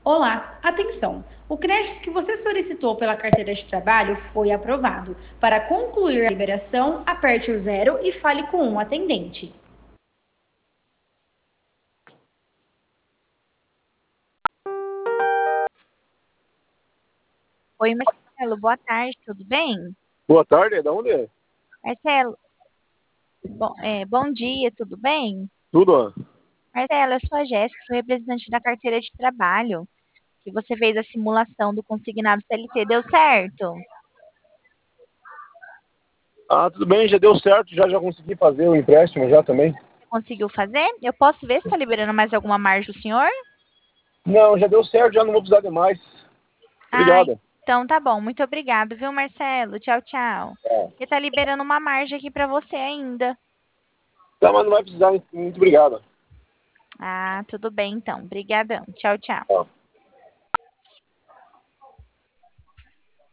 Olá, atenção! O crédito que você solicitou pela carteira de trabalho foi aprovado. Para concluir a liberação, aperte o zero e fale com um atendente. Oi, Marcelo, boa tarde, tudo bem? Boa tarde, é da onde é? Marcelo, bom dia, tudo bem? Tudo, ó. Marcelo, eu sou a Jéssica, sou representante da carteira de trabalho, que você fez a simulação do consignado CLT, deu certo? Ah, tudo bem, já deu certo, já consegui fazer o empréstimo já também. Você conseguiu fazer? Eu posso ver se está liberando mais alguma margem do senhor? Não, já deu certo, já não vou precisar de mais. Ah, Obrigado. então tá bom, muito obrigado, viu, Marcelo? Tchau, tchau. Porque tá liberando uma margem aqui para você ainda. Tá, mas não vai precisar, muito obrigado. Ah, tudo bem então, brigadão, tchau, tchau. Tá.